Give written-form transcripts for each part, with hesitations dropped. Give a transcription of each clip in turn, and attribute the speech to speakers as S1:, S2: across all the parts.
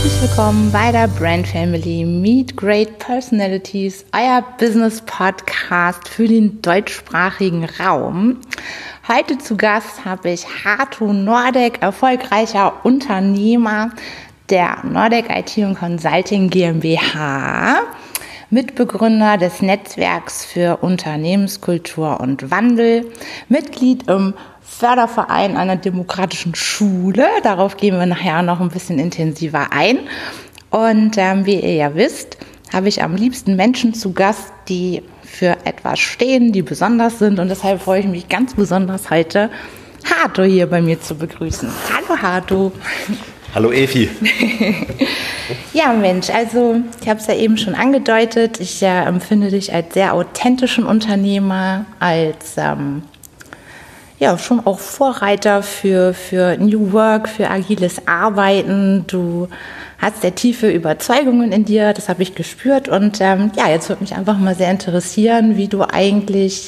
S1: Herzlich willkommen bei der Brand Family Meet Great Personalities, euer Business Podcast für den deutschsprachigen Raum. Heute zu Gast habe ich Hato Nordek, erfolgreicher Unternehmer der Nordek IT & Consulting GmbH, Mitbegründer des Netzwerks für Unternehmenskultur und Wandel, Mitglied im Förderverein einer demokratischen Schule. Darauf gehen wir nachher noch ein bisschen intensiver ein. Und wie ihr ja wisst, habe ich am liebsten Menschen zu Gast, die für etwas stehen, die besonders sind. Und deshalb freue ich mich ganz besonders heute, Hato hier bei mir zu begrüßen. Hallo Hato.
S2: Hallo Evi.
S1: Ja Mensch, also ich habe es ja eben schon angedeutet, ich empfinde dich als sehr authentischen Unternehmer, als schon auch Vorreiter für New Work, für agiles Arbeiten. Du hast sehr tiefe Überzeugungen in dir, das habe ich gespürt. Und jetzt würde mich einfach mal sehr interessieren, wie du eigentlich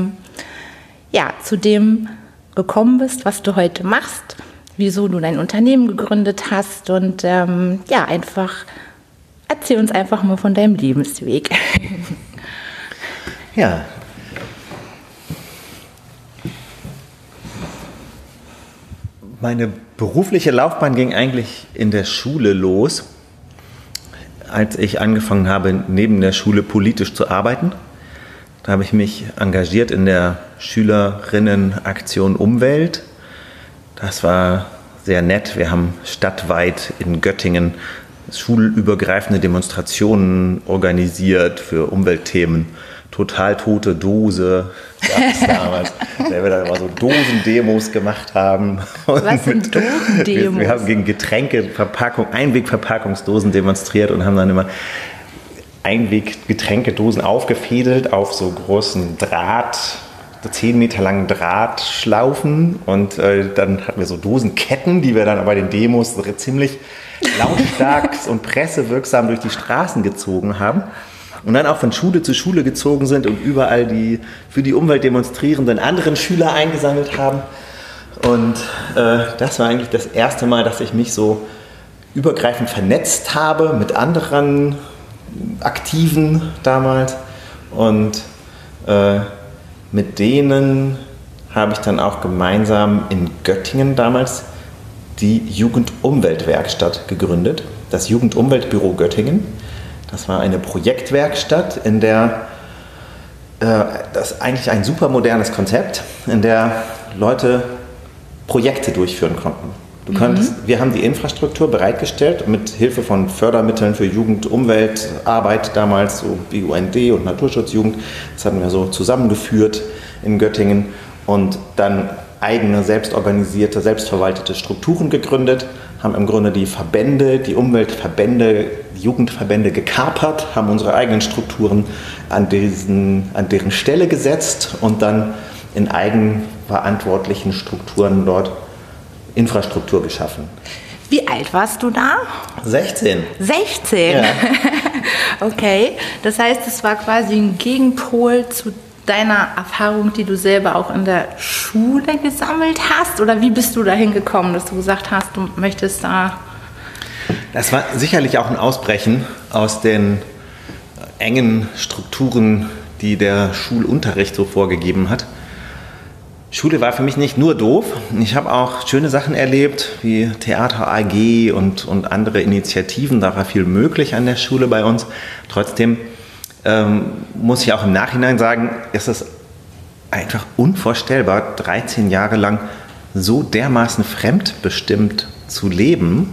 S1: zu dem gekommen bist, was du heute machst, wieso du dein Unternehmen gegründet hast und einfach erzähl uns einfach mal von deinem Lebensweg.
S2: Ja. Meine berufliche Laufbahn ging eigentlich in der Schule los, als ich angefangen habe, neben der Schule politisch zu arbeiten. Da habe ich mich engagiert in der Schülerinnenaktion Umwelt. Das war sehr nett. Wir haben stadtweit in Göttingen schulübergreifende Demonstrationen organisiert für Umweltthemen. Total tote Dose gab es damals, weil wir da immer so Dosendemos gemacht haben.
S1: Was sind Dosendemos?
S2: Wir haben gegen Einwegverpackungsdosen demonstriert und haben dann immer Einweggetränkedosen aufgefädelt auf so großen 10 Meter langen Drahtschlaufen. Und dann hatten wir so Dosenketten, die wir dann bei den Demos ziemlich lautstark und pressewirksam durch die Straßen gezogen haben. Und dann auch von Schule zu Schule gezogen sind und überall die für die Umwelt demonstrierenden anderen Schüler eingesammelt haben. Und das war eigentlich das erste Mal, dass ich mich so übergreifend vernetzt habe mit anderen Aktiven damals. Und mit denen habe ich dann auch gemeinsam in Göttingen damals die Jugend-Umwelt-Werkstatt gegründet. Das Jugend-Umwelt-Büro Göttingen. Das war eine Projektwerkstatt, in der das ist eigentlich ein super modernes Konzept, in der Leute Projekte durchführen konnten. Wir haben die Infrastruktur bereitgestellt mit Hilfe von Fördermitteln für Jugend-Umwelt-Arbeit damals, so BUND und Naturschutzjugend. Das hatten wir so zusammengeführt in Göttingen und dann eigene, selbstorganisierte, selbstverwaltete Strukturen gegründet, haben im Grunde die Verbände, die Umweltverbände, die Jugendverbände gekapert, haben unsere eigenen Strukturen an deren Stelle gesetzt und dann in eigenverantwortlichen Strukturen dort Infrastruktur geschaffen.
S1: Wie alt warst du da?
S2: 16.
S1: 16?
S2: Ja.
S1: Okay, das heißt, es war quasi ein Gegenpol zu deiner Erfahrung, die du selber auch in der Schule gesammelt hast? Oder wie bist du dahin gekommen, dass du gesagt hast, du möchtest da...
S2: Das war sicherlich auch ein Ausbrechen aus den engen Strukturen, die der Schulunterricht so vorgegeben hat. Schule war für mich nicht nur doof. Ich habe auch schöne Sachen erlebt, wie Theater AG und andere Initiativen. Da war viel möglich an der Schule bei uns. Trotzdem muss ich auch im Nachhinein sagen, ist es einfach unvorstellbar, 13 Jahre lang so dermaßen fremdbestimmt zu leben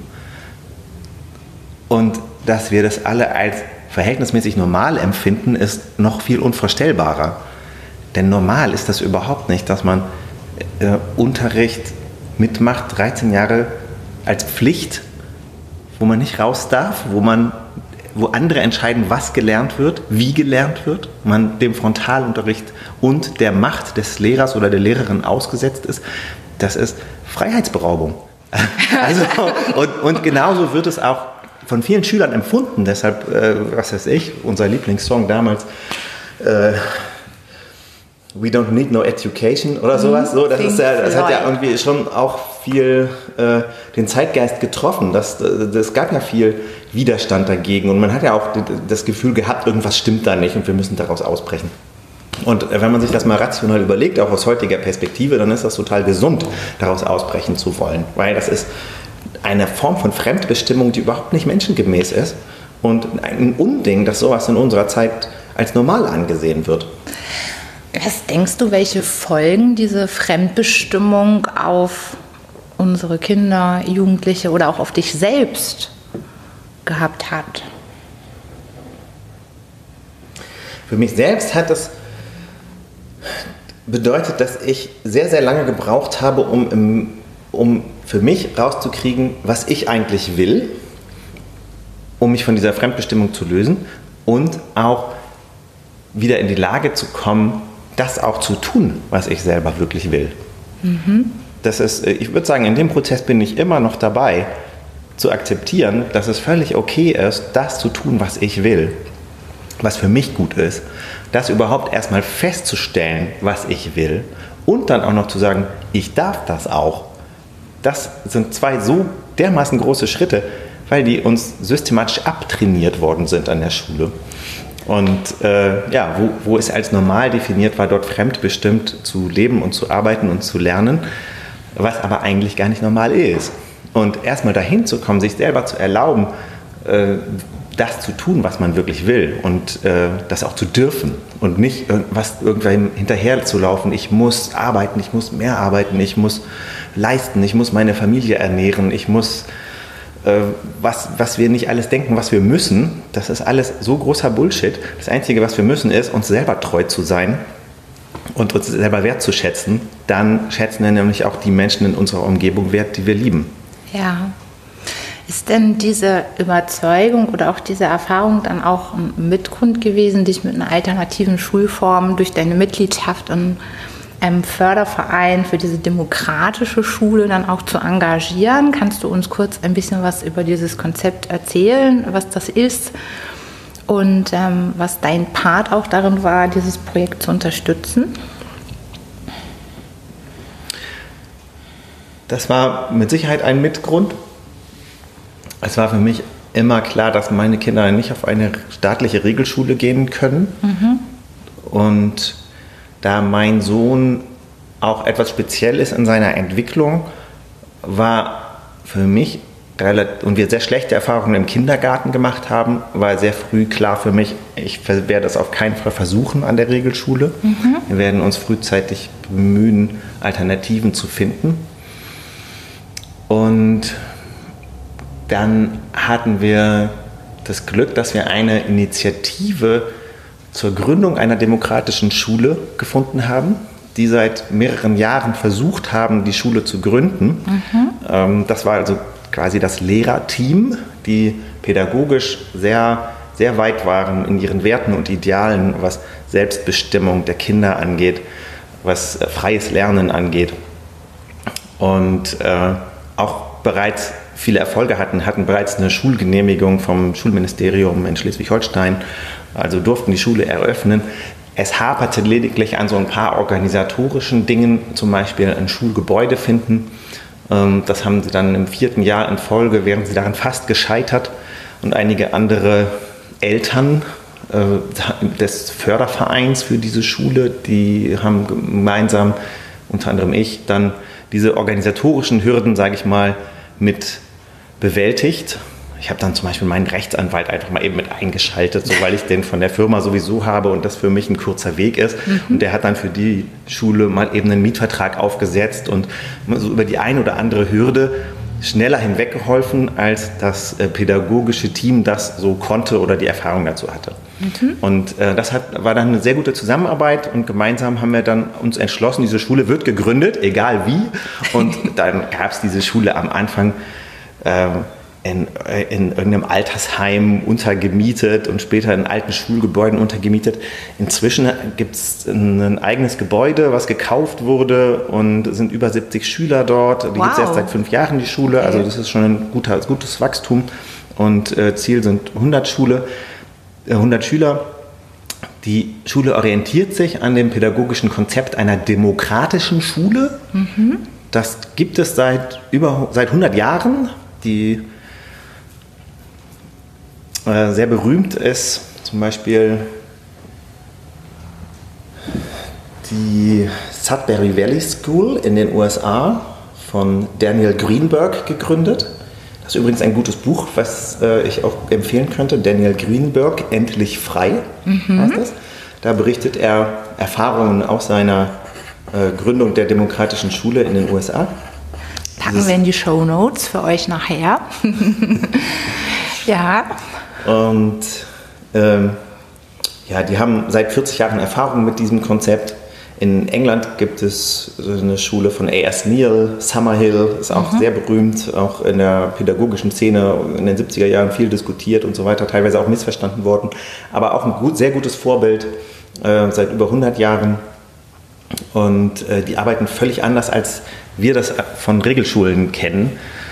S2: und dass wir das alle als verhältnismäßig normal empfinden, ist noch viel unvorstellbarer. Denn normal ist das überhaupt nicht, dass man Unterricht mitmacht, 13 Jahre als Pflicht, wo man nicht raus darf, wo andere entscheiden, was gelernt wird, wie gelernt wird, man dem Frontalunterricht und der Macht des Lehrers oder der Lehrerin ausgesetzt ist. Das ist Freiheitsberaubung. Also, und genauso wird es auch von vielen Schülern empfunden. Deshalb, unser Lieblingssong damals, We don't need no education oder sowas. So, das hat ja irgendwie schon auch viel den Zeitgeist getroffen. Das gab ja viel Widerstand dagegen und man hat ja auch das Gefühl gehabt, irgendwas stimmt da nicht und wir müssen daraus ausbrechen. Und wenn man sich das mal rational überlegt, auch aus heutiger Perspektive, dann ist das total gesund, daraus ausbrechen zu wollen. Weil das ist eine Form von Fremdbestimmung, die überhaupt nicht menschengemäß ist und ein Unding, dass sowas in unserer Zeit als normal angesehen wird.
S1: Was denkst du, welche Folgen diese Fremdbestimmung auf unsere Kinder, Jugendliche oder auch auf dich selbst gehabt hat?
S2: Für mich selbst hat das bedeutet, dass ich sehr, sehr lange gebraucht habe, um für mich rauszukriegen, was ich eigentlich will, um mich von dieser Fremdbestimmung zu lösen und auch wieder in die Lage zu kommen, das auch zu tun, was ich selber wirklich will. Das ist, ich würde sagen, in dem Prozess bin ich immer noch dabei, zu akzeptieren, dass es völlig okay ist, das zu tun, was ich will, was für mich gut ist, das überhaupt erstmal festzustellen, was ich will und dann auch noch zu sagen, ich darf das auch. Das sind zwei so dermaßen große Schritte, weil die uns systematisch abtrainiert worden sind an der Schule. Und wo es als normal definiert war, dort fremdbestimmt zu leben und zu arbeiten und zu lernen, was aber eigentlich gar nicht normal ist. Und erstmal dahin zu kommen, sich selber zu erlauben, das zu tun, was man wirklich will und das auch zu dürfen und nicht irgendwann hinterher zu laufen. Ich muss arbeiten, ich muss mehr arbeiten, ich muss leisten, ich muss meine Familie ernähren, ich muss was wir nicht alles denken, was wir müssen, das ist alles so großer Bullshit. Das Einzige, was wir müssen, ist, uns selber treu zu sein und uns selber wertzuschätzen. Dann schätzen wir nämlich auch die Menschen in unserer Umgebung wert, die wir lieben.
S1: Ja. Ist denn diese Überzeugung oder auch diese Erfahrung dann auch ein Mitgrund gewesen, dich mit einer alternativen Schulform durch deine Mitgliedschaft in einem Förderverein für diese demokratische Schule dann auch zu engagieren? Kannst du uns kurz ein bisschen was über dieses Konzept erzählen, was das ist und was dein Part auch darin war, dieses Projekt zu unterstützen?
S2: Das war mit Sicherheit ein Mitgrund. Es war für mich immer klar, dass meine Kinder nicht auf eine staatliche Regelschule gehen können. Und da mein Sohn auch etwas speziell ist in seiner Entwicklung, war für mich, und wir sehr schlechte Erfahrungen im Kindergarten gemacht haben, war sehr früh klar für mich, ich werde das auf keinen Fall versuchen an der Regelschule. Wir werden uns frühzeitig bemühen, Alternativen zu finden. Und dann hatten wir das Glück, dass wir eine Initiative zur Gründung einer demokratischen Schule gefunden haben, die seit mehreren Jahren versucht haben, die Schule zu gründen. Das war also quasi das Lehrerteam, die pädagogisch sehr, sehr weit waren in ihren Werten und Idealen, was Selbstbestimmung der Kinder angeht, was freies Lernen angeht. Und auch bereits viele Erfolge hatten bereits eine Schulgenehmigung vom Schulministerium in Schleswig-Holstein, also durften die Schule eröffnen. Es haperte lediglich an so ein paar organisatorischen Dingen, zum Beispiel ein Schulgebäude finden. Das haben sie dann im 4. Jahr in Folge, wären sie daran fast gescheitert. Und einige andere Eltern des Fördervereins für diese Schule, die haben gemeinsam, unter anderem ich, dann diese organisatorischen Hürden, sage ich mal, mit bewältigt. Ich habe dann zum Beispiel meinen Rechtsanwalt einfach mal eben mit eingeschaltet, so weil ich den von der Firma sowieso habe und das für mich ein kurzer Weg ist. Und der hat dann für die Schule mal eben einen Mietvertrag aufgesetzt und so über die eine oder andere Hürde schneller hinweggeholfen, als das pädagogische Team das so konnte oder die Erfahrung dazu hatte. Und das war dann eine sehr gute Zusammenarbeit und gemeinsam haben wir dann uns entschlossen, diese Schule wird gegründet, egal wie. Und dann gab es diese Schule am Anfang in irgendeinem Altersheim untergemietet und später in alten Schulgebäuden untergemietet. Inzwischen gibt es ein eigenes Gebäude, was gekauft wurde und es sind über 70 Schüler dort. Die gibt es erst seit 5 Jahren, die Schule. Also das ist schon ein gutes Wachstum und Ziel sind 100 Schüler, Die Schule orientiert sich an dem pädagogischen Konzept einer demokratischen Schule. Das gibt es seit 100 Jahren. Die sehr berühmt ist zum Beispiel die Sudbury Valley School in den USA von Daniel Greenberg gegründet. Das ist übrigens ein gutes Buch, was ich auch empfehlen könnte. Daniel Greenberg, Endlich frei, heißt das. Da berichtet er Erfahrungen aus seiner Gründung der demokratischen Schule in den USA.
S1: Packen wir in die Shownotes für euch nachher. Ja.
S2: Und die haben seit 40 Jahren Erfahrung mit diesem Konzept. In England gibt es eine Schule von A.S. Neal, Summerhill, ist auch sehr berühmt, auch in der pädagogischen Szene in den 70er Jahren viel diskutiert und so weiter, teilweise auch missverstanden worden, aber auch ein sehr gutes Vorbild seit über 100 Jahren. Und die arbeiten völlig anders, als wir das von Regelschulen kennen.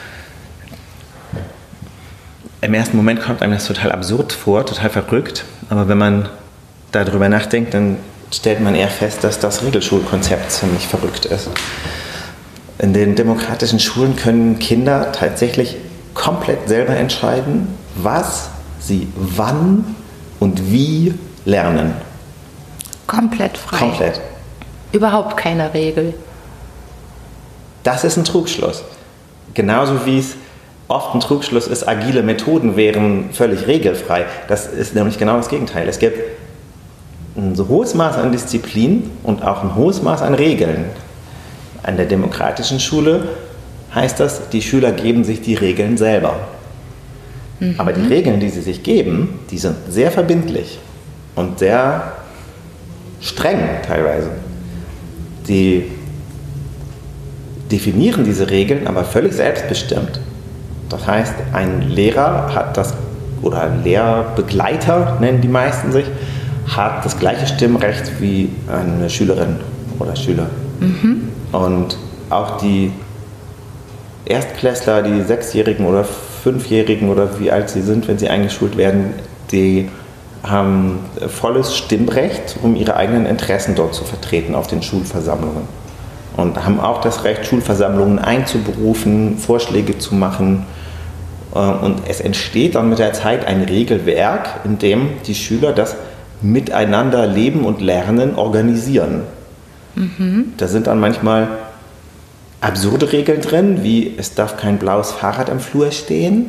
S2: Im ersten Moment kommt einem das total absurd vor, total verrückt, aber wenn man darüber nachdenkt, dann stellt man eher fest, dass das Regelschulkonzept ziemlich verrückt ist. In den demokratischen Schulen können Kinder tatsächlich komplett selber entscheiden, was sie wann und wie lernen.
S1: Komplett frei.
S2: Komplett.
S1: Überhaupt keine Regel.
S2: Das ist ein Trugschluss. Genauso wie es oft ein Trugschluss ist, agile Methoden wären völlig regelfrei. Das ist nämlich genau das Gegenteil. Es gibt ein so hohes Maß an Disziplin und auch ein hohes Maß an Regeln. An der demokratischen Schule heißt das, die Schüler geben sich die Regeln selber. Aber die Regeln, die sie sich geben, die sind sehr verbindlich und sehr streng teilweise. Die definieren diese Regeln aber völlig selbstbestimmt. Das heißt, ein Lehrer hat das, oder Lehrbegleiter nennen die meisten sich, hat das gleiche Stimmrecht wie eine Schülerin oder Schüler. Und auch die Erstklässler, die 6-Jährigen oder 5-Jährigen oder wie alt sie sind, wenn sie eingeschult werden, die haben volles Stimmrecht, um ihre eigenen Interessen dort zu vertreten auf den Schulversammlungen. Und haben auch das Recht, Schulversammlungen einzuberufen, Vorschläge zu machen. Und es entsteht dann mit der Zeit ein Regelwerk, in dem die Schüler das miteinander leben und lernen, organisieren. Da sind dann manchmal absurde Regeln drin, wie es darf kein blaues Fahrrad im Flur stehen.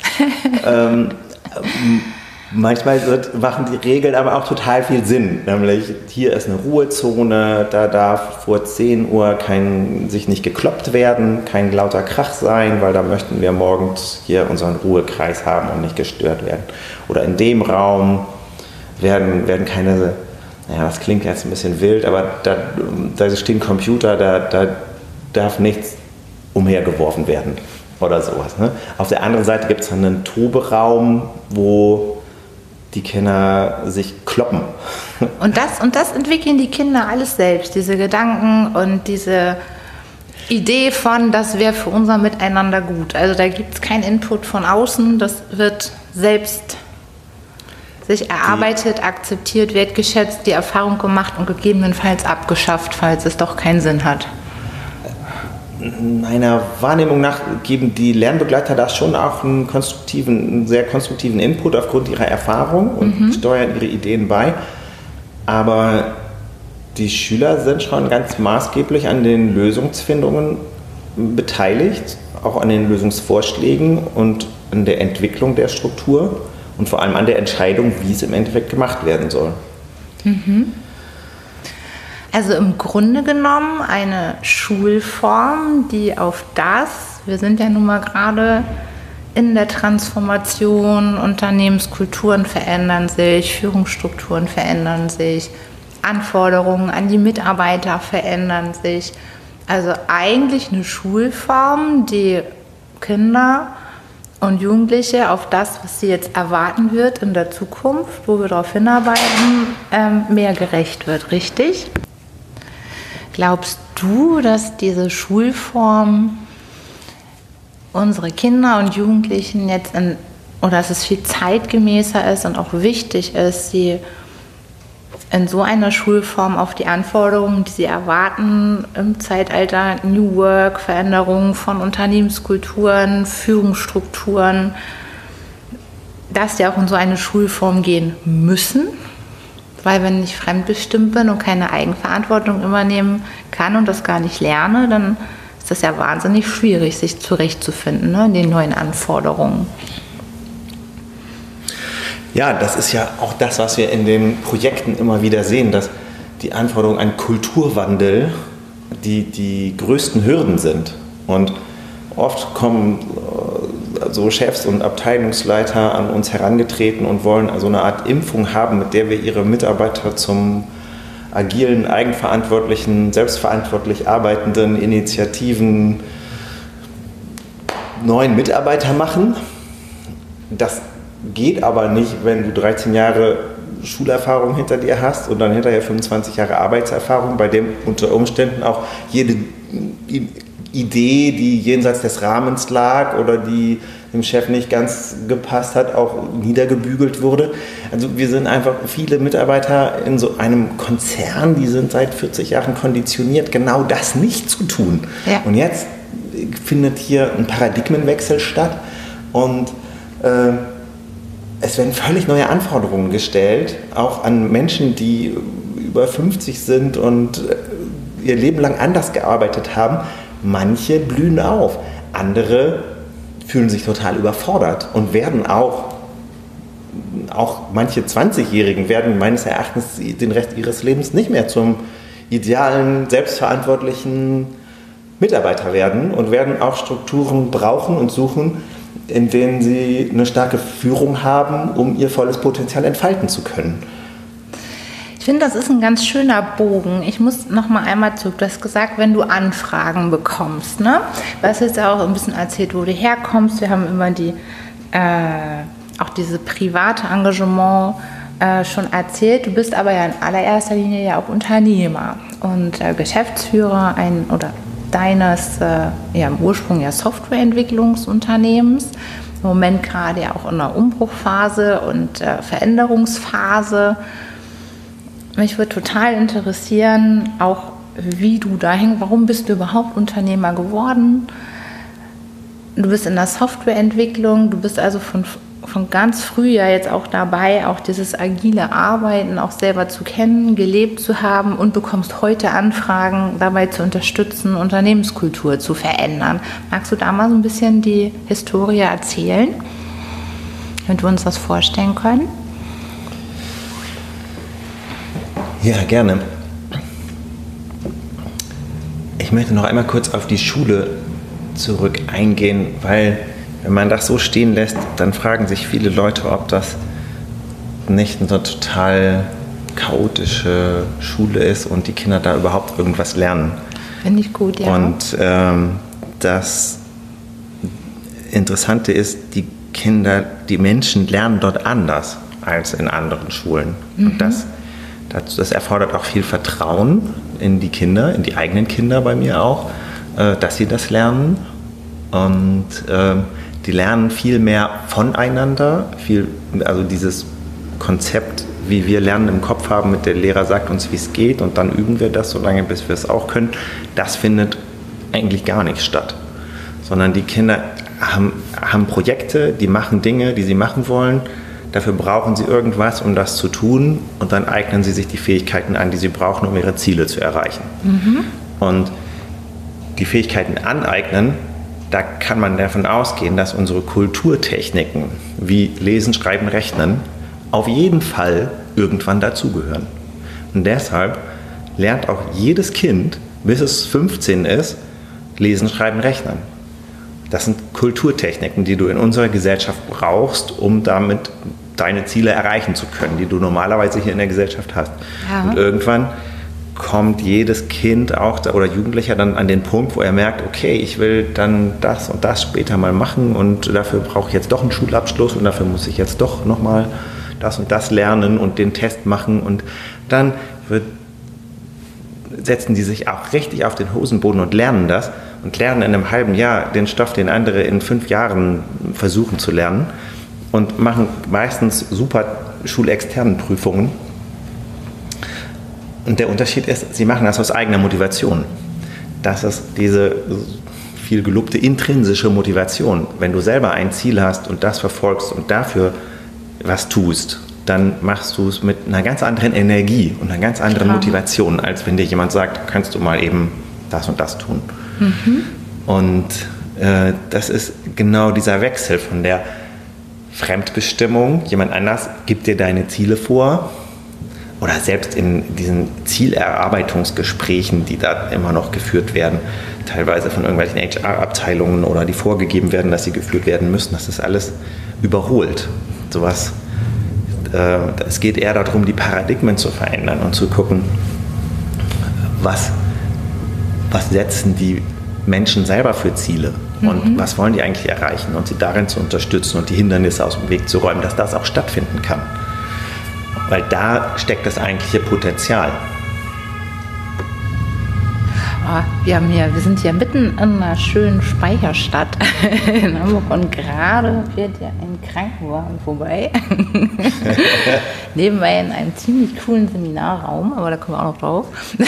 S2: Manchmal machen die Regeln aber auch total viel Sinn. Nämlich, hier ist eine Ruhezone, da darf vor 10 Uhr sich nicht gekloppt werden, kein lauter Krach sein, weil da möchten wir morgens hier unseren Ruhekreis haben und nicht gestört werden. Oder in dem Raum werden keine, das klingt jetzt ein bisschen wild, aber da stehen Computer, da darf nichts umhergeworfen werden oder sowas. Ne? Auf der anderen Seite gibt es einen Toberaum, wo die Kinder sich kloppen.
S1: Und das entwickeln die Kinder alles selbst, diese Gedanken und diese Idee von, das wäre für unser Miteinander gut. Also da gibt es keinen Input von außen, das wird selbst sich erarbeitet, akzeptiert, wertgeschätzt, die Erfahrung gemacht und gegebenenfalls abgeschafft, falls es doch keinen Sinn hat.
S2: Meiner Wahrnehmung nach geben die Lernbegleiter da schon auch einen sehr konstruktiven Input aufgrund ihrer Erfahrung und steuern ihre Ideen bei. Aber die Schüler sind schon ganz maßgeblich an den Lösungsfindungen beteiligt, auch an den Lösungsvorschlägen und an der Entwicklung der Struktur und vor allem an der Entscheidung, wie es im Endeffekt gemacht werden soll.
S1: Also im Grunde genommen eine Schulform, die auf das, wir sind ja nun mal gerade in der Transformation, Unternehmenskulturen verändern sich, Führungsstrukturen verändern sich, Anforderungen an die Mitarbeiter verändern sich. Also eigentlich eine Schulform, die Kinder und Jugendliche auf das, was sie jetzt erwarten wird in der Zukunft, wo wir darauf hinarbeiten, mehr gerecht wird, richtig? Glaubst du, dass diese Schulform unsere Kinder und Jugendlichen jetzt oder dass es viel zeitgemäßer ist und auch wichtig ist, sie in so einer Schulform auf die Anforderungen, die sie erwarten im Zeitalter New Work, Veränderungen von Unternehmenskulturen, Führungsstrukturen, dass die auch in so eine Schulform gehen müssen. Weil wenn ich fremdbestimmt bin und keine Eigenverantwortung übernehmen kann und das gar nicht lerne, dann ist das ja wahnsinnig schwierig, sich zurechtzufinden, ne, in den neuen Anforderungen.
S2: Ja, das ist ja auch das, was wir in den Projekten immer wieder sehen, dass die Anforderungen an Kulturwandel die größten Hürden sind. Und oft kommen so Chefs und Abteilungsleiter an uns herangetreten und wollen also eine Art Impfung haben, mit der wir ihre Mitarbeiter zum agilen, eigenverantwortlichen, selbstverantwortlich arbeitenden Initiativen neuen Mitarbeiter machen. Das geht aber nicht, wenn du 13 Jahre Schulerfahrung hinter dir hast und dann hinterher 25 Jahre Arbeitserfahrung, bei dem unter Umständen auch jede Idee, die jenseits des Rahmens lag oder die dem Chef nicht ganz gepasst hat, auch niedergebügelt wurde. Also wir sind einfach viele Mitarbeiter in so einem Konzern, die sind seit 40 Jahren konditioniert, genau das nicht zu tun. Ja. Und jetzt findet hier ein Paradigmenwechsel statt und es werden völlig neue Anforderungen gestellt, auch an Menschen, die über 50 sind und ihr Leben lang anders gearbeitet haben. Manche blühen auf, andere fühlen sich total überfordert und werden auch manche 20-Jährigen werden meines Erachtens den Rest ihres Lebens nicht mehr zum idealen, selbstverantwortlichen Mitarbeiter werden und werden auch Strukturen brauchen und suchen, in denen sie eine starke Führung haben, um ihr volles Potenzial entfalten zu können.
S1: Ich finde, das ist ein ganz schöner Bogen. Ich muss noch mal einmal zurück. Du hast gesagt, wenn du Anfragen bekommst, ne? Du hast jetzt auch ein bisschen erzählt, wo du herkommst. Wir haben immer auch diese private Engagement schon erzählt. Du bist aber ja in allererster Linie ja auch Unternehmer und Geschäftsführer deines im Ursprung ja Softwareentwicklungsunternehmens. Im Moment gerade ja auch in der Umbruchphase und Veränderungsphase. Mich würde total interessieren, auch wie du warum bist du überhaupt Unternehmer geworden? Du bist in der Softwareentwicklung, du bist also von ganz früh ja jetzt auch dabei, auch dieses agile Arbeiten auch selber zu kennen, gelebt zu haben und bekommst heute Anfragen, dabei zu unterstützen, Unternehmenskultur zu verändern. Magst du da mal so ein bisschen die Historie erzählen, damit wir uns das vorstellen können?
S2: Ja, gerne. Ich möchte noch einmal kurz auf die Schule zurück eingehen, weil wenn man das so stehen lässt, dann fragen sich viele Leute, ob das nicht eine total chaotische Schule ist und die Kinder da überhaupt irgendwas lernen.
S1: Finde ich gut, ja.
S2: Und das Interessante ist, die Menschen lernen dort anders als in anderen Schulen. Mhm. Und das erfordert auch viel Vertrauen in die Kinder, in die eigenen Kinder bei mir auch, dass sie das lernen. Und die lernen viel mehr voneinander, also dieses Konzept, wie wir Lernen im Kopf haben, mit der Lehrer sagt uns, wie es geht und dann üben wir das so lange, bis wir es auch können, das findet eigentlich gar nicht statt. Sondern die Kinder haben Projekte, die machen Dinge, die sie machen wollen. Dafür brauchen sie irgendwas, um das zu tun und dann eignen sie sich die Fähigkeiten an, die sie brauchen, um ihre Ziele zu erreichen. Mhm. Und die Fähigkeiten aneignen, da kann man davon ausgehen, dass unsere Kulturtechniken wie Lesen, Schreiben, Rechnen auf jeden Fall irgendwann dazugehören. Und deshalb lernt auch jedes Kind, bis es 15 ist, Lesen, Schreiben, Rechnen. Das sind Kulturtechniken, die du in unserer Gesellschaft brauchst, um damit deine Ziele erreichen zu können, die du normalerweise hier in der Gesellschaft hast. Ja. Und irgendwann kommt jedes Kind auch oder Jugendlicher dann an den Punkt, wo er merkt, okay, ich will dann das und das später mal machen und dafür brauche ich jetzt doch einen Schulabschluss und dafür muss ich jetzt doch nochmal das und das lernen und den Test machen und dann setzen die sich auch richtig auf den Hosenboden und lernen das und lernen in einem halben Jahr den Stoff, den andere in 5 Jahren versuchen zu lernen und machen meistens super schulexternen Prüfungen. Und der Unterschied ist, sie machen das aus eigener Motivation. Das ist diese viel gelobte intrinsische Motivation. Wenn du selber ein Ziel hast und das verfolgst und dafür was tust, dann machst du es mit einer ganz anderen Energie und einer ganz anderen Motivation, als wenn dir jemand sagt, kannst du mal eben das und das tun. Und das ist genau dieser Wechsel von der Fremdbestimmung. Jemand anders gibt dir deine Ziele vor. Oder selbst in diesen Zielerarbeitungsgesprächen, die da immer noch geführt werden, teilweise von irgendwelchen HR-Abteilungen oder die vorgegeben werden, dass sie geführt werden müssen, das ist alles überholt. Sowas. Es geht eher darum, die Paradigmen zu verändern und zu gucken, was setzen die Menschen selber für Ziele und was wollen die eigentlich erreichen und sie darin zu unterstützen und die Hindernisse aus dem Weg zu räumen, dass das auch stattfinden kann. Weil da steckt das eigentliche Potenzial.
S1: Wir sind hier mitten in einer schönen Speicherstadt in Hamburg und gerade fährt hier ein Krankenwagen vorbei. Nebenbei in einem ziemlich coolen Seminarraum, aber da kommen wir auch noch drauf.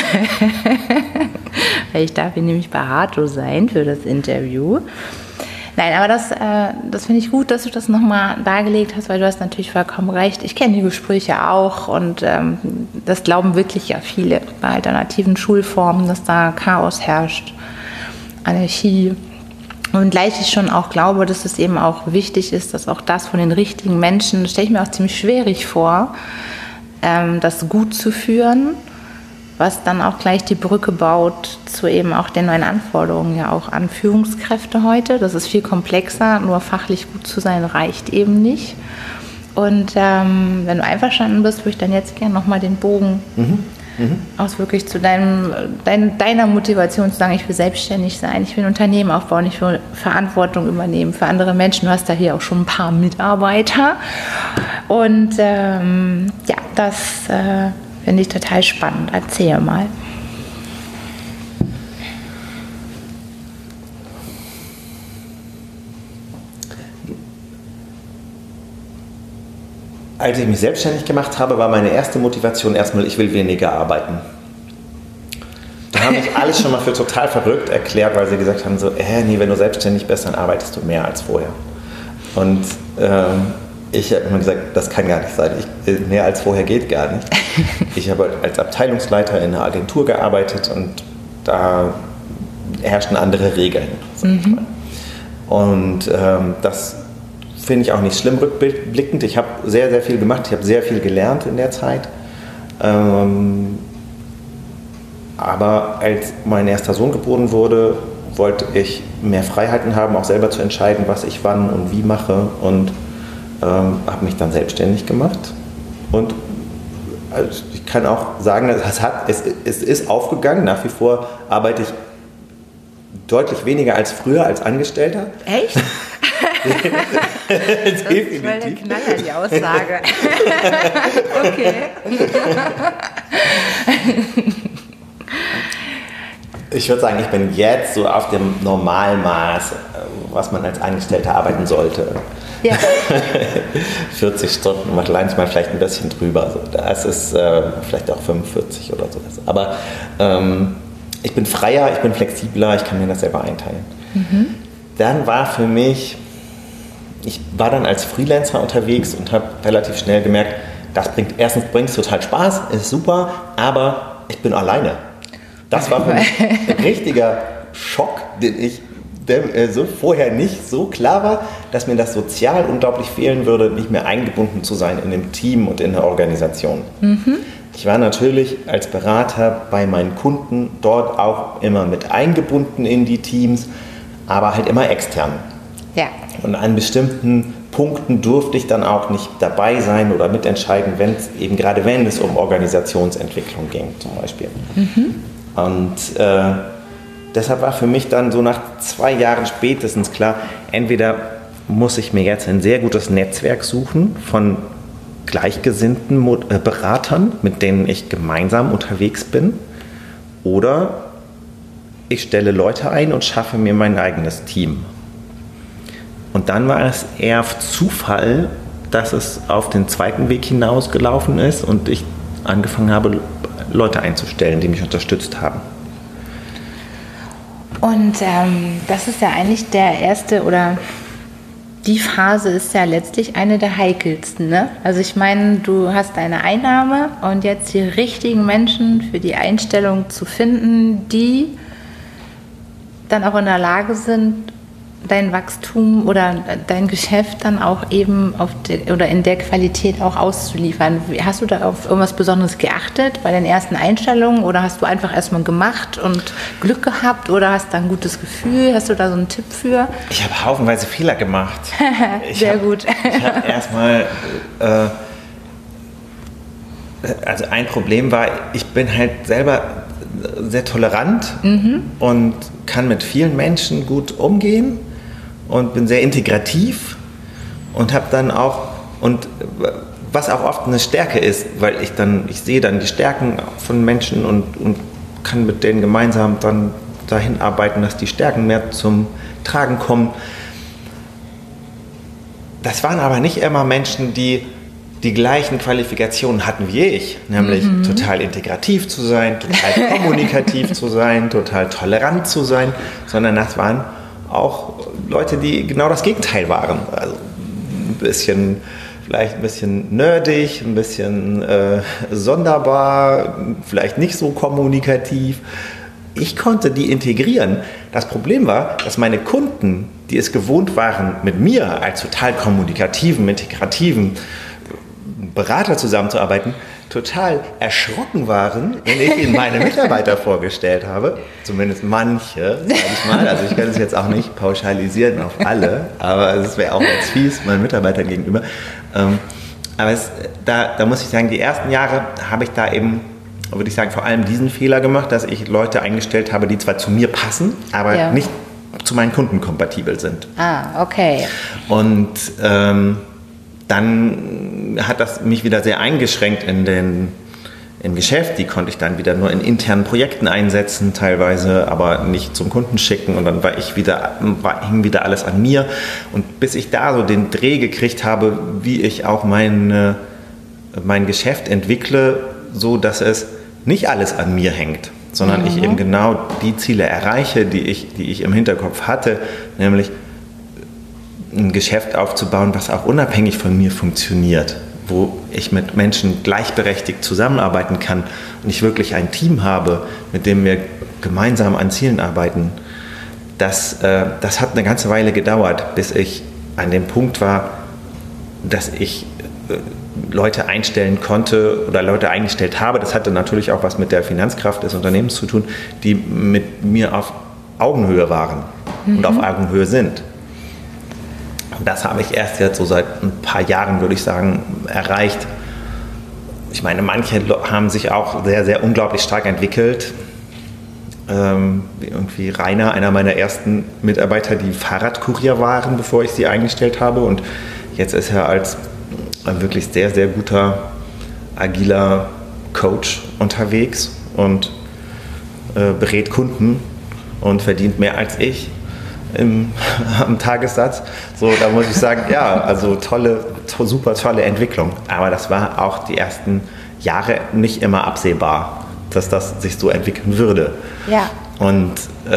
S1: Ich darf hier nämlich bei Hato sein für das Interview. Nein, aber das finde ich gut, dass du das nochmal dargelegt hast, weil du hast natürlich vollkommen recht. Ich kenne die Gespräche auch und das glauben wirklich ja viele bei alternativen Schulformen, dass da Chaos herrscht, Anarchie. Und gleich ich schon auch glaube, dass es eben auch wichtig ist, dass auch das von den richtigen Menschen, das stelle ich mir auch ziemlich schwierig vor, das gut zu führen, was dann auch gleich die Brücke baut zu eben auch den neuen Anforderungen ja auch an Führungskräfte heute. Das ist viel komplexer, nur fachlich gut zu sein reicht eben nicht. Und wenn du einverstanden bist, würde ich dann jetzt gerne nochmal den Bogen aus wirklich zu deiner Motivation zu sagen, ich will selbstständig sein, ich will ein Unternehmen aufbauen, ich will Verantwortung übernehmen für andere Menschen. Du hast da hier auch schon ein paar Mitarbeiter. Und das finde ich total spannend. Erzähl mal.
S2: Als ich mich selbstständig gemacht habe, war meine erste Motivation erstmal, ich will weniger arbeiten. Da haben mich alle schon mal für total verrückt erklärt, weil sie gesagt haben, so, nee, wenn du selbstständig bist, dann arbeitest du mehr als vorher. Und ich habe immer gesagt, das kann gar nicht sein. Mehr als vorher geht gar nicht. Ich habe als Abteilungsleiter in einer Agentur gearbeitet und da herrschten andere Regeln. Und das finde ich auch nicht schlimm rückblickend. Ich habe sehr, sehr viel gemacht. Ich habe sehr viel gelernt in der Zeit. Aber als mein erster Sohn geboren wurde, wollte ich mehr Freiheiten haben, auch selber zu entscheiden, was ich wann und wie mache. Und habe mich dann selbstständig gemacht. Und also ich kann auch sagen, es ist aufgegangen. Nach wie vor arbeite ich deutlich weniger als früher als Angestellter.
S1: Echt? Das ist voll der Knaller, die Aussage. Okay.
S2: Ich würde sagen, ich bin jetzt so auf dem Normalmaß, was man als Angestellter arbeiten sollte. Ja. 40 Stunden, manchmal vielleicht ein bisschen drüber. Das ist vielleicht auch 45 oder sowas. Aber ich bin freier, ich bin flexibler, ich kann mir das selber einteilen. Dann war für mich, ich war dann als Freelancer unterwegs und habe relativ schnell gemerkt, erstens bringt es total Spaß, ist super, aber ich bin alleine. Das war für mich ein richtiger Schock, der so vorher nicht so klar war, dass mir das sozial unglaublich fehlen würde, nicht mehr eingebunden zu sein in dem Team und in der Organisation. Ich war natürlich als Berater bei meinen Kunden dort auch immer mit eingebunden in die Teams, aber halt immer extern.
S1: Ja.
S2: Und an bestimmten Punkten durfte ich dann auch nicht dabei sein oder mitentscheiden, wenn es um Organisationsentwicklung ging zum Beispiel. Und deshalb war für mich dann so nach 2 Jahren spätestens klar, entweder muss ich mir jetzt ein sehr gutes Netzwerk suchen von gleichgesinnten Beratern, mit denen ich gemeinsam unterwegs bin, oder ich stelle Leute ein und schaffe mir mein eigenes Team. Und dann war es eher Zufall, dass es auf den zweiten Weg hinausgelaufen ist und ich angefangen habe, Leute einzustellen, die mich unterstützt haben.
S1: Und das ist ja eigentlich der erste oder die Phase ist ja letztlich eine der heikelsten, ne? Also ich meine, du hast deine Einnahme und jetzt die richtigen Menschen für die Einstellung zu finden, die dann auch in der Lage sind, dein Wachstum oder dein Geschäft dann auch eben oder in der Qualität auch auszuliefern. Hast du da auf irgendwas Besonderes geachtet bei den ersten Einstellungen oder hast du einfach erstmal gemacht und Glück gehabt oder hast da ein gutes Gefühl? Hast du da so einen Tipp für?
S2: Ich habe haufenweise Fehler gemacht.
S1: Sehr gut.
S2: Ich habe erstmal, also ein Problem war, ich bin halt selber sehr tolerant und kann mit vielen Menschen gut umgehen und bin sehr integrativ und habe dann auch, und was auch oft eine Stärke ist, weil ich sehe dann die Stärken von Menschen und kann mit denen gemeinsam dann dahin arbeiten, dass die Stärken mehr zum Tragen kommen. Das waren aber nicht immer Menschen, die die gleichen Qualifikationen hatten wie ich, nämlich total integrativ zu sein, total kommunikativ zu sein, total tolerant zu sein, sondern das waren auch Leute, die genau das Gegenteil waren. Also vielleicht ein bisschen nerdig, ein bisschen sonderbar, vielleicht nicht so kommunikativ. Ich konnte die integrieren. Das Problem war, dass meine Kunden, die es gewohnt waren, mit mir als total kommunikativen, integrativen Berater zusammenzuarbeiten, total erschrocken waren, wenn ich ihnen meine Mitarbeiter vorgestellt habe. Zumindest manche, sag ich mal. Also ich kann es jetzt auch nicht pauschalisieren auf alle, aber es wäre auch jetzt fies meinen Mitarbeitern gegenüber. Aber da muss ich sagen, die ersten Jahre habe ich da eben, würde ich sagen, vor allem diesen Fehler gemacht, dass ich Leute eingestellt habe, die zwar zu mir passen, aber nicht zu meinen Kunden kompatibel sind.
S1: Ah, okay.
S2: Und dann hat das mich wieder sehr eingeschränkt im Geschäft. Die konnte ich dann wieder nur in internen Projekten einsetzen, teilweise, aber nicht zum Kunden schicken. Und dann hing wieder alles an mir. Und bis ich da so den Dreh gekriegt habe, wie ich auch mein Geschäft entwickle, so dass es nicht alles an mir hängt, sondern ich eben genau die Ziele erreiche, die ich im Hinterkopf hatte, nämlich ein Geschäft aufzubauen, was auch unabhängig von mir funktioniert, wo ich mit Menschen gleichberechtigt zusammenarbeiten kann und ich wirklich ein Team habe, mit dem wir gemeinsam an Zielen arbeiten. Das hat eine ganze Weile gedauert, bis ich an dem Punkt war, dass ich Leute einstellen konnte oder Leute eingestellt habe. Das hatte natürlich auch was mit der Finanzkraft des Unternehmens zu tun, die mit mir auf Augenhöhe waren und auf Augenhöhe sind. Das habe ich erst jetzt so seit ein paar Jahren, würde ich sagen, erreicht. Ich meine, manche haben sich auch sehr, sehr unglaublich stark entwickelt. Irgendwie Rainer, einer meiner ersten Mitarbeiter, die Fahrradkurier waren, bevor ich sie eingestellt habe. Und jetzt ist er als wirklich sehr, sehr guter, agiler Coach unterwegs und berät Kunden und verdient mehr als ich am Tagessatz. So, da muss ich sagen, ja, also super tolle Entwicklung. Aber das war auch die ersten Jahre nicht immer absehbar, dass das sich so entwickeln würde.
S1: Ja.
S2: Und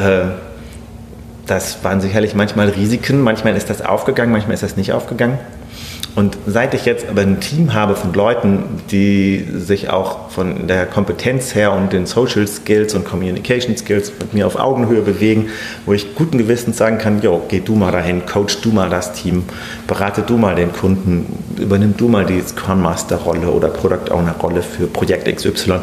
S2: das waren sicherlich manchmal Risiken, manchmal ist das aufgegangen, manchmal ist das nicht aufgegangen. Und seit ich jetzt aber ein Team habe von Leuten, die sich auch von der Kompetenz her und den Social Skills und Communication Skills mit mir auf Augenhöhe bewegen, wo ich guten Gewissens sagen kann, jo, geh du mal dahin, coach du mal das Team, berate du mal den Kunden, übernimm du mal die Scrum Master Rolle oder Product Owner Rolle für Projekt XY.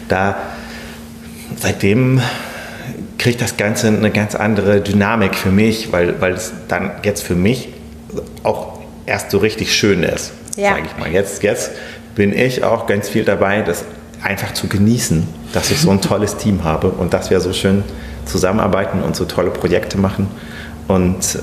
S2: Seitdem kriegt das Ganze eine ganz andere Dynamik für mich, weil es dann jetzt für mich auch erst so richtig schön ist, sage ich mal. Jetzt bin ich auch ganz viel dabei, das einfach zu genießen, dass ich so ein tolles Team habe und dass wir so schön zusammenarbeiten und so tolle Projekte machen und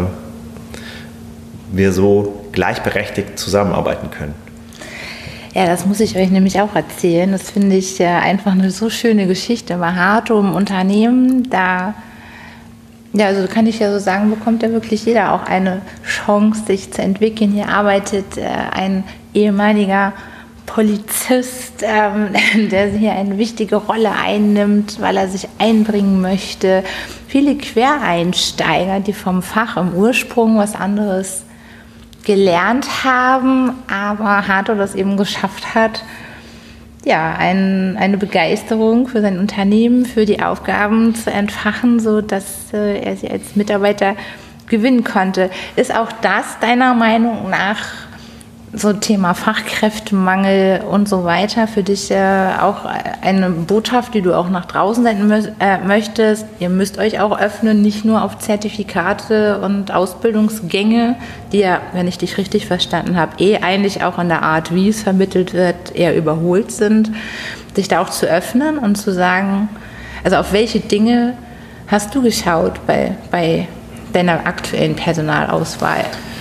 S2: wir so gleichberechtigt zusammenarbeiten können.
S1: Ja, das muss ich euch nämlich auch erzählen. Das finde ich einfach eine so schöne Geschichte. Bei Hato im Unternehmen, also kann ich ja so sagen, bekommt ja wirklich jeder auch eine Chance, sich zu entwickeln. Hier arbeitet ein ehemaliger Polizist, der hier eine wichtige Rolle einnimmt, weil er sich einbringen möchte. Viele Quereinsteiger, die vom Fach im Ursprung was anderes gelernt haben, aber Hato das eben geschafft hat, ja, eine Begeisterung für sein Unternehmen, für die Aufgaben zu entfachen, sodass er sie als Mitarbeiter gewinnen konnte. Ist auch das deiner Meinung nach so Thema Fachkräftemangel und so weiter für dich auch eine Botschaft, die du auch nach draußen senden möchtest? Ihr müsst euch auch öffnen, nicht nur auf Zertifikate und Ausbildungsgänge, die ja, wenn ich dich richtig verstanden habe, eigentlich auch in der Art, wie es vermittelt wird, eher überholt sind, dich da auch zu öffnen und zu sagen, also auf welche Dinge hast du geschaut bei deiner aktuellen Personalauswahl?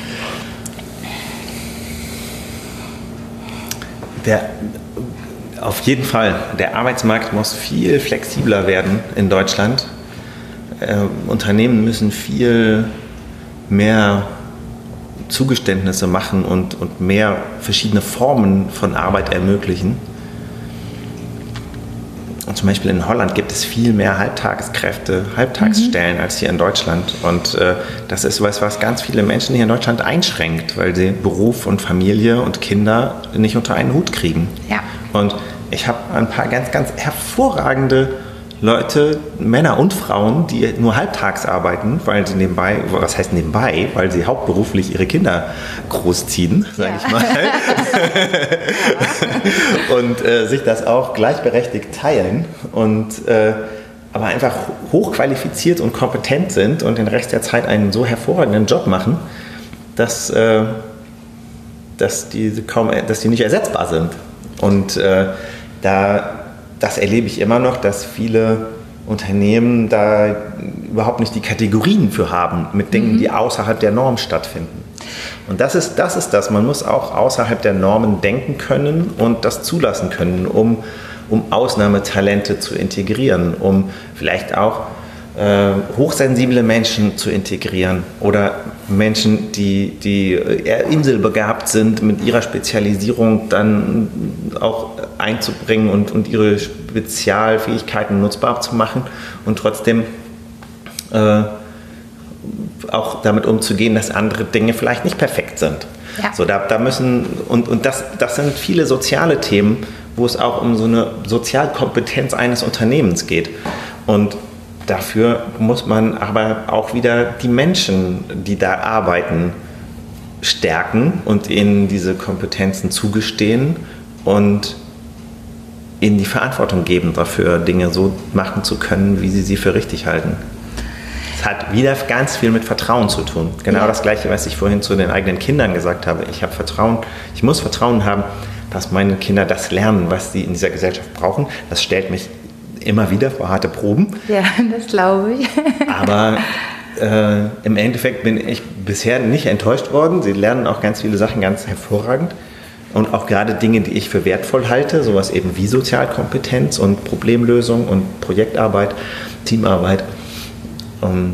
S2: Auf jeden Fall, der Arbeitsmarkt muss viel flexibler werden in Deutschland. Unternehmen müssen viel mehr Zugeständnisse machen und mehr verschiedene Formen von Arbeit ermöglichen. Und zum Beispiel in Holland gibt es viel mehr Halbtagsstellen als hier in Deutschland. Und das ist was ganz viele Menschen hier in Deutschland einschränkt, weil sie Beruf und Familie und Kinder nicht unter einen Hut kriegen.
S1: Ja.
S2: Und ich habe ein paar ganz, ganz hervorragende Leute, Männer und Frauen, die nur halbtags arbeiten, weil sie weil sie hauptberuflich ihre Kinder großziehen, sage ich mal. Und sich das auch gleichberechtigt teilen und aber einfach hochqualifiziert und kompetent sind und den Rest der Zeit einen so hervorragenden Job machen, dass die nicht ersetzbar sind. Und das erlebe ich immer noch, dass viele Unternehmen da überhaupt nicht die Kategorien für haben, mit Dingen, die außerhalb der Norm stattfinden. Und das ist das. Man muss auch außerhalb der Normen denken können und das zulassen können, um Ausnahmetalente zu integrieren, um vielleicht auch hochsensible Menschen zu integrieren oder Menschen, die eher inselbegabt sind, mit ihrer Spezialisierung dann auch einzubringen und ihre Spezialfähigkeiten nutzbar zu machen und trotzdem auch damit umzugehen, dass andere Dinge vielleicht nicht perfekt sind. Ja. So, da müssen, und das sind viele soziale Themen, wo es auch um so eine Sozialkompetenz eines Unternehmens geht. Und dafür muss man aber auch wieder die Menschen, die da arbeiten, stärken und ihnen diese Kompetenzen zugestehen und ihnen die Verantwortung geben, dafür Dinge so machen zu können, wie sie für richtig halten. Es hat wieder ganz viel mit Vertrauen zu tun. Genau das Gleiche, was ich vorhin zu den eigenen Kindern gesagt habe. Ich muss Vertrauen haben, dass meine Kinder das lernen, was sie in dieser Gesellschaft brauchen. Das stellt mich immer wieder vor harte Proben.
S1: Ja, das glaube ich.
S2: Aber im Endeffekt bin ich bisher nicht enttäuscht worden. Sie lernen auch ganz viele Sachen ganz hervorragend. Und auch gerade Dinge, die ich für wertvoll halte, sowas eben wie Sozialkompetenz und Problemlösung und Projektarbeit, Teamarbeit. Und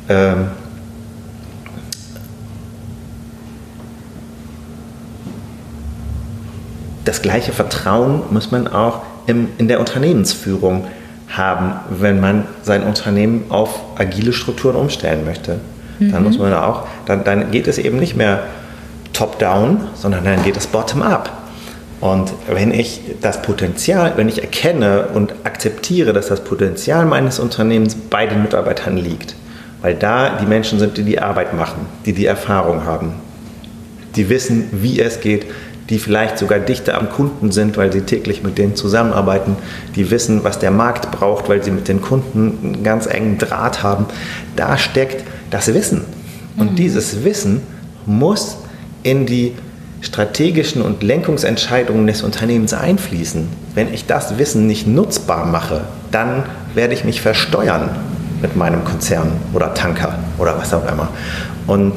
S2: das gleiche Vertrauen muss man auch in der Unternehmensführung haben, wenn man sein Unternehmen auf agile Strukturen umstellen möchte. Dann muss man auch, dann geht es eben nicht mehr top-down, sondern dann geht es bottom-up. Und wenn ich erkenne und akzeptiere, dass das Potenzial meines Unternehmens bei den Mitarbeitern liegt, weil da die Menschen sind, die die Arbeit machen, die Erfahrung haben, die wissen, wie es geht, die vielleicht sogar dichter am Kunden sind, weil sie täglich mit denen zusammenarbeiten, die wissen, was der Markt braucht, weil sie mit den Kunden einen ganz engen Draht haben. Da steckt das Wissen. Und dieses Wissen muss in die strategischen und Lenkungsentscheidungen des Unternehmens einfließen. Wenn ich das Wissen nicht nutzbar mache, dann werde ich mich versteuern mit meinem Konzern oder Tanker oder was auch immer. Und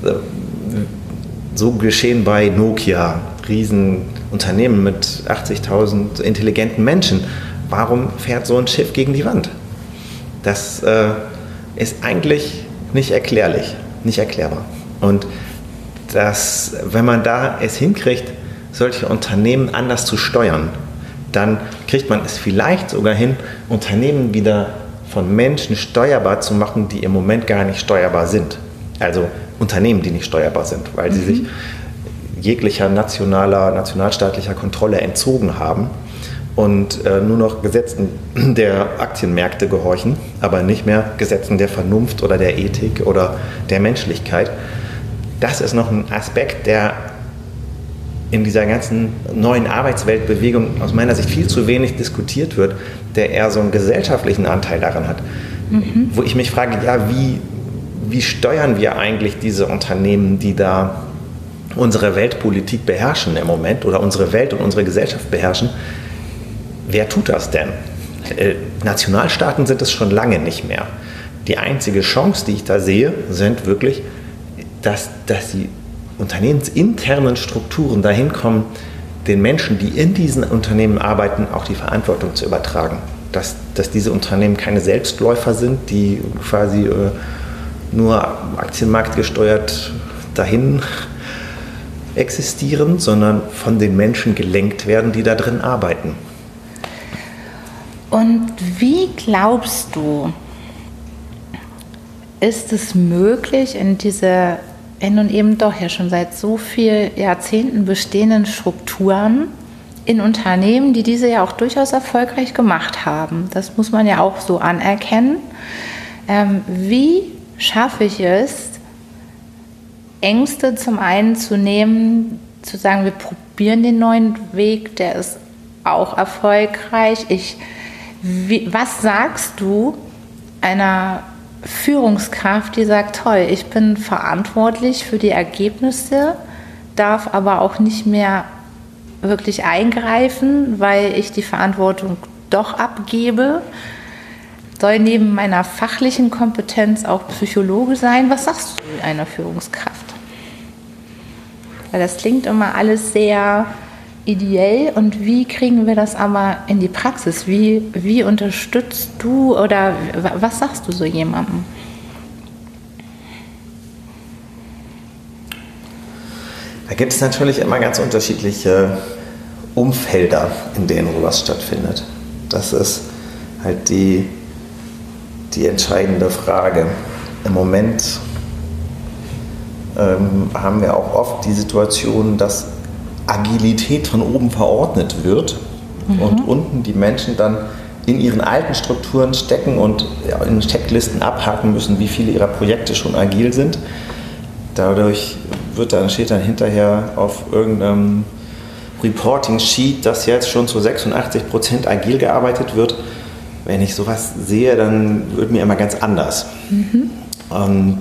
S2: so geschehen bei Nokia, Riesenunternehmen mit 80.000 intelligenten Menschen. Warum fährt so ein Schiff gegen die Wand? Das ist eigentlich nicht erklärbar. Und wenn man da es hinkriegt, solche Unternehmen anders zu steuern, dann kriegt man es vielleicht sogar hin, Unternehmen wieder von Menschen steuerbar zu machen, die im Moment gar nicht steuerbar sind. Also Unternehmen, die nicht steuerbar sind, weil sie sich jeglicher nationalstaatlicher Kontrolle entzogen haben und nur noch Gesetzen der Aktienmärkte gehorchen, aber nicht mehr Gesetzen der Vernunft oder der Ethik oder der Menschlichkeit. Das ist noch ein Aspekt, der in dieser ganzen neuen Arbeitsweltbewegung aus meiner Sicht viel zu wenig diskutiert wird, der eher so einen gesellschaftlichen Anteil daran hat. Wo ich mich frage, ja, wie steuern wir eigentlich diese Unternehmen, die da unsere Weltpolitik beherrschen im Moment oder unsere Welt und unsere Gesellschaft beherrschen? Wer tut das denn? Nationalstaaten sind es schon lange nicht mehr. Die einzige Chance, die ich da sehe, sind wirklich, dass die unternehmensinternen Strukturen dahin kommen, den Menschen, die in diesen Unternehmen arbeiten, auch die Verantwortung zu übertragen. Dass diese Unternehmen keine Selbstläufer sind, die quasi nur aktienmarktgesteuert dahin existieren, sondern von den Menschen gelenkt werden, die da drin arbeiten.
S1: Und wie glaubst du, ist es möglich, in diese nun eben doch ja schon seit so vielen Jahrzehnten bestehenden Strukturen in Unternehmen, die diese ja auch durchaus erfolgreich gemacht haben, das muss man ja auch so anerkennen, wie schaffe ich es, Ängste zum einen zu nehmen, zu sagen, wir probieren den neuen Weg, der ist auch erfolgreich. Was sagst du einer Führungskraft, die sagt, toll, ich bin verantwortlich für die Ergebnisse, darf aber auch nicht mehr wirklich eingreifen, weil ich die Verantwortung doch abgebe, soll neben meiner fachlichen Kompetenz auch Psychologe sein. Was sagst du einer Führungskraft? Weil das klingt immer alles sehr ideell, und wie kriegen wir das aber in die Praxis? Wie unterstützt du oder was sagst du so jemandem?
S2: Da gibt es natürlich immer ganz unterschiedliche Umfelder, in denen sowas stattfindet. Das ist halt die entscheidende Frage. Im Moment haben wir auch oft die Situation, dass Agilität von oben verordnet wird und unten die Menschen dann in ihren alten Strukturen stecken und in Checklisten abhaken müssen, wie viele ihrer Projekte schon agil sind. Dadurch steht dann hinterher auf irgendeinem Reporting-Sheet, dass jetzt schon zu 86% agil gearbeitet wird. Wenn ich sowas sehe, dann wird mir immer ganz anders. Und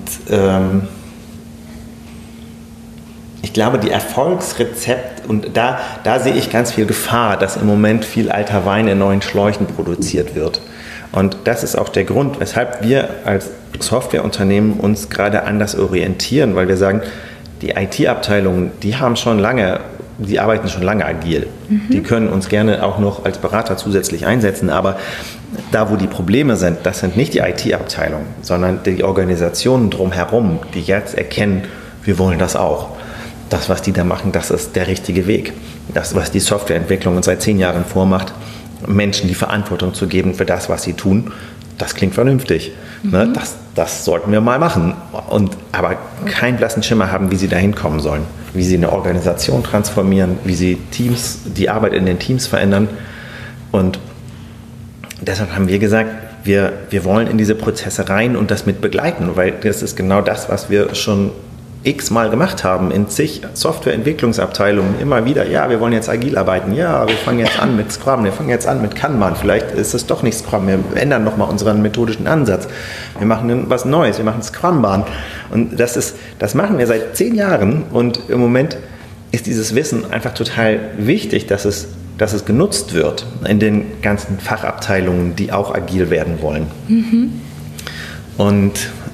S2: ich glaube, die Erfolgsrezept, und da sehe ich ganz viel Gefahr, dass im Moment viel alter Wein in neuen Schläuchen produziert wird. Und das ist auch der Grund, weshalb wir als Softwareunternehmen uns gerade anders orientieren, weil wir sagen, die IT-Abteilungen, die arbeiten schon lange agil. Die können uns gerne auch noch als Berater zusätzlich einsetzen, aber da, wo die Probleme sind, das sind nicht die IT-Abteilungen, sondern die Organisationen drumherum, die jetzt erkennen, wir wollen das auch. Das, was die da machen, das ist der richtige Weg. Das, was die Softwareentwicklung uns seit 10 Jahren vormacht, Menschen die Verantwortung zu geben für das, was sie tun, das klingt vernünftig. Ne? Das sollten wir mal machen. Aber keinen blassen Schimmer haben, wie sie da hinkommen sollen. Wie sie eine Organisation transformieren, wie sie die Arbeit in den Teams verändern. Und deshalb haben wir gesagt, wir wollen in diese Prozesse rein und das mit begleiten, weil das ist genau das, was wir schon x-mal gemacht haben in zig Softwareentwicklungsabteilungen, immer wieder, ja, wir wollen jetzt agil arbeiten, ja, wir fangen jetzt an mit Scrum, wir fangen jetzt an mit Kanban, vielleicht ist es doch nicht Scrum, wir ändern nochmal unseren methodischen Ansatz, wir machen was Neues, wir machen Scrumban, und das machen wir seit 10 Jahren, und im Moment ist dieses Wissen einfach total wichtig, dass es genutzt wird in den ganzen Fachabteilungen, die auch agil werden wollen. Und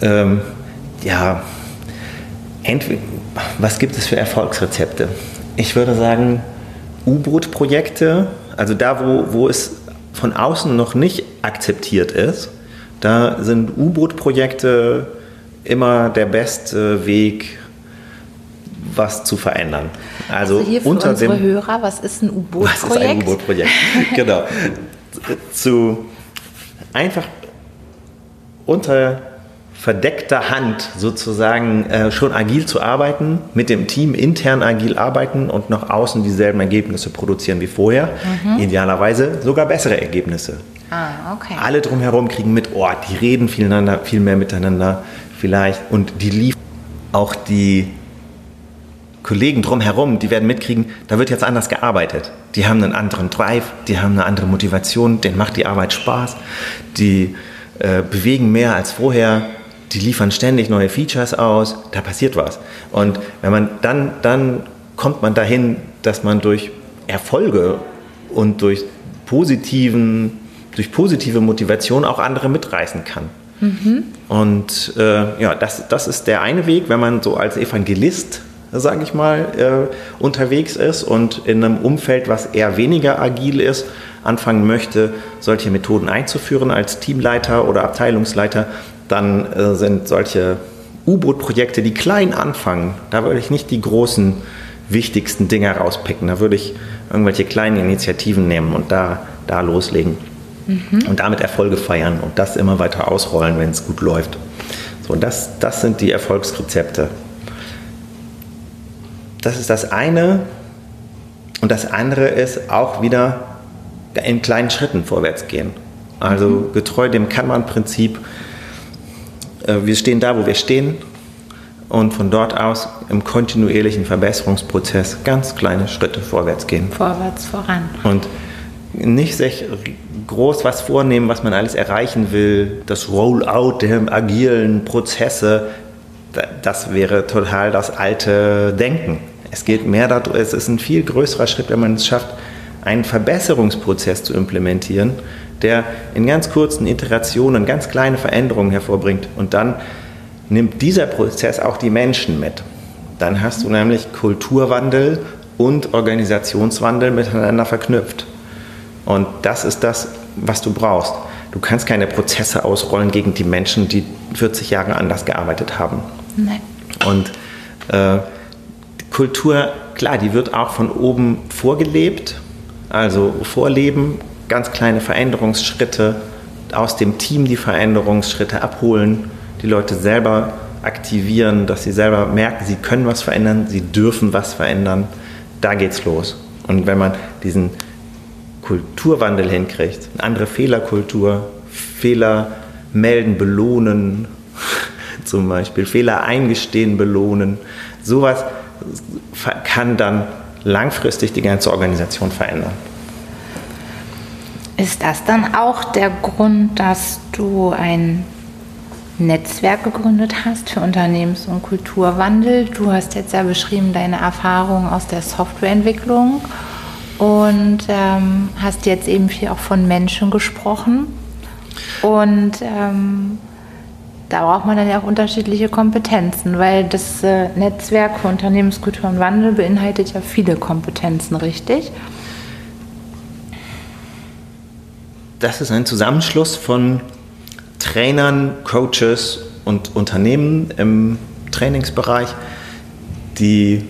S2: was gibt es für Erfolgsrezepte? Ich würde sagen, U-Boot-Projekte, also da, wo es von außen noch nicht akzeptiert ist, da sind U-Boot-Projekte immer der beste Weg, was zu verändern. Also
S1: hier für
S2: unter
S1: unsere
S2: dem
S1: Hörer, was ist ein U-Boot-Projekt?
S2: Was ist ein U-Boot-Projekt? Genau. Einfach unter verdeckter Hand sozusagen schon agil zu arbeiten, mit dem Team intern agil arbeiten und nach außen dieselben Ergebnisse produzieren wie vorher. Idealerweise sogar bessere Ergebnisse.
S1: Okay.
S2: Alle drumherum kriegen mit, die reden viel mehr miteinander vielleicht und die liefern. Auch die Kollegen drumherum, die werden mitkriegen, da wird jetzt anders gearbeitet. Die haben einen anderen Drive, die haben eine andere Motivation, denen macht die Arbeit Spaß, die bewegen mehr als vorher, die liefern ständig neue Features aus, da passiert was. Und wenn man dann kommt man dahin, dass man durch Erfolge und durch positive Motivation auch andere mitreißen kann. Und das ist der eine Weg, wenn man so als Evangelist, sage ich mal, unterwegs ist und in einem Umfeld, was eher weniger agil ist, anfangen möchte, solche Methoden einzuführen als Teamleiter oder Abteilungsleiter, dann sind solche U-Boot-Projekte, die klein anfangen, da würde ich nicht die großen, wichtigsten Dinge rauspicken. Da würde ich irgendwelche kleinen Initiativen nehmen und da loslegen. Und damit Erfolge feiern und das immer weiter ausrollen, wenn es gut läuft. So, das sind die Erfolgsrezepte. Das ist das eine. Und das andere ist auch wieder in kleinen Schritten vorwärts gehen. Also getreu dem Kanban-Prinzip. Wir stehen da, wo wir stehen. Und von dort aus im kontinuierlichen Verbesserungsprozess ganz kleine Schritte vorwärts gehen.
S1: Vorwärts, voran.
S2: Und nicht sich groß was vornehmen, was man alles erreichen will. Das Rollout der agilen Prozesse, das wäre total das alte Denken. Es geht mehr darum, es ist ein viel größerer Schritt, wenn man es schafft, einen Verbesserungsprozess zu implementieren, der in ganz kurzen Iterationen ganz kleine Veränderungen hervorbringt. Und dann nimmt dieser Prozess auch die Menschen mit. Dann hast du nämlich Kulturwandel und Organisationswandel miteinander verknüpft. Und das ist das, was du brauchst. Du kannst keine Prozesse ausrollen gegen die Menschen, die 40 Jahre anders gearbeitet haben.
S1: Nein.
S2: Und Kultur, klar, die wird auch von oben vorgelebt, also vorleben, ganz kleine Veränderungsschritte, aus dem Team die Veränderungsschritte abholen, die Leute selber aktivieren, dass sie selber merken, sie können was verändern, sie dürfen was verändern. Da geht's los. Und wenn man diesen Kulturwandel hinkriegt, eine andere Fehlerkultur, Fehler melden, belohnen, zum Beispiel Fehler eingestehen, belohnen, sowas kann dann langfristig die ganze Organisation verändern.
S1: Ist das dann auch der Grund, dass du ein Netzwerk gegründet hast für Unternehmens- und Kulturwandel? Du hast jetzt ja beschrieben deine Erfahrungen aus der Softwareentwicklung und hast jetzt eben viel auch von Menschen gesprochen. Und da braucht man dann ja auch unterschiedliche Kompetenzen, weil das Netzwerk für Unternehmenskultur und Wandel beinhaltet ja viele Kompetenzen, richtig?
S2: Das ist ein Zusammenschluss von Trainern, Coaches und Unternehmen im Trainingsbereich, die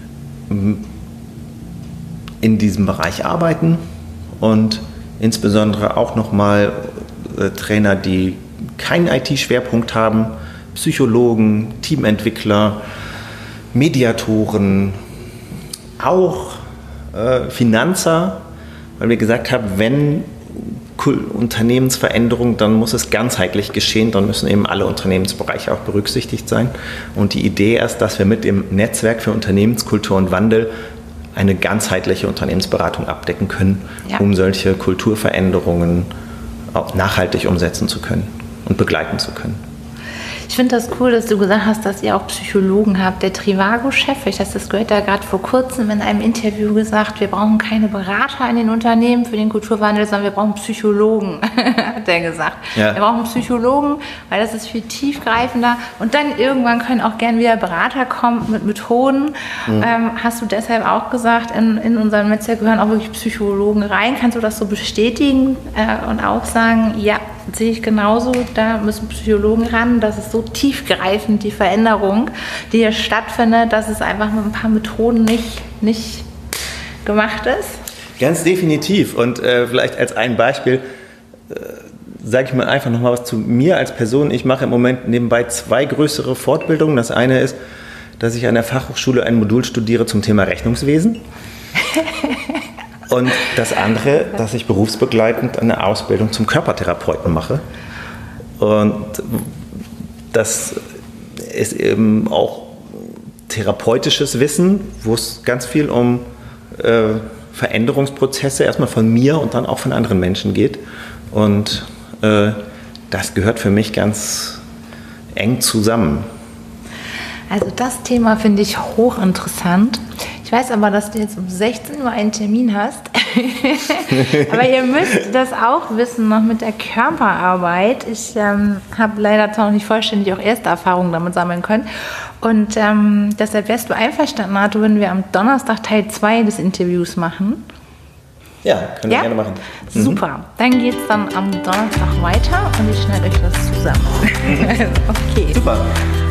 S2: in diesem Bereich arbeiten und insbesondere auch nochmal Trainer, die keinen IT-Schwerpunkt haben, Psychologen, Teamentwickler, Mediatoren, auch Finanzer, weil wir gesagt haben, wenn Unternehmensveränderung, dann muss es ganzheitlich geschehen, dann müssen eben alle Unternehmensbereiche auch berücksichtigt sein. Und die Idee ist, dass wir mit dem Netzwerk für Unternehmenskultur und Wandel eine ganzheitliche Unternehmensberatung abdecken können, um solche Kulturveränderungen auch nachhaltig umsetzen zu können und begleiten zu können.
S1: Ich finde das cool, dass du gesagt hast, dass ihr auch Psychologen habt. Der Trivago-Chef, das gehört da gerade vor kurzem in einem Interview gesagt, wir brauchen keine Berater in den Unternehmen für den Kulturwandel, sondern wir brauchen Psychologen, hat er gesagt. Ja. Wir brauchen Psychologen, weil das ist viel tiefgreifender. Und dann irgendwann können auch gern wieder Berater kommen mit Methoden. Hast du deshalb auch gesagt, in unserem Netzwerk gehören auch wirklich Psychologen rein. Kannst du das so bestätigen und auch sagen, ja, sehe ich genauso. Da müssen Psychologen ran. Das ist so tiefgreifend, die Veränderung, die hier stattfindet, dass es einfach mit ein paar Methoden nicht gemacht ist.
S2: Ganz definitiv. Und vielleicht als ein Beispiel sage ich mal einfach nochmal was zu mir als Person. Ich mache im Moment nebenbei 2 größere Fortbildungen. Das eine ist, dass ich an der Fachhochschule ein Modul studiere zum Thema Rechnungswesen. Und das andere, dass ich berufsbegleitend eine Ausbildung zum Körpertherapeuten mache. Und das ist eben auch therapeutisches Wissen, wo es ganz viel um Veränderungsprozesse erstmal von mir und dann auch von anderen Menschen geht. Und das gehört für mich ganz eng zusammen.
S1: Also das Thema finde ich hochinteressant. Ich weiß aber, dass du jetzt um 16 Uhr einen Termin hast. Aber ihr müsst das auch wissen, noch mit der Körperarbeit. Ich habe leider zwar noch nicht vollständig auch erste Erfahrungen damit sammeln können. Und deshalb wärst du einverstanden, Arthur, wenn wir am Donnerstag Teil 2 des Interviews machen?
S2: Ja, können wir gerne machen.
S1: Super. Dann geht es dann am Donnerstag weiter und ich schneide euch das zusammen. Okay.
S2: Super.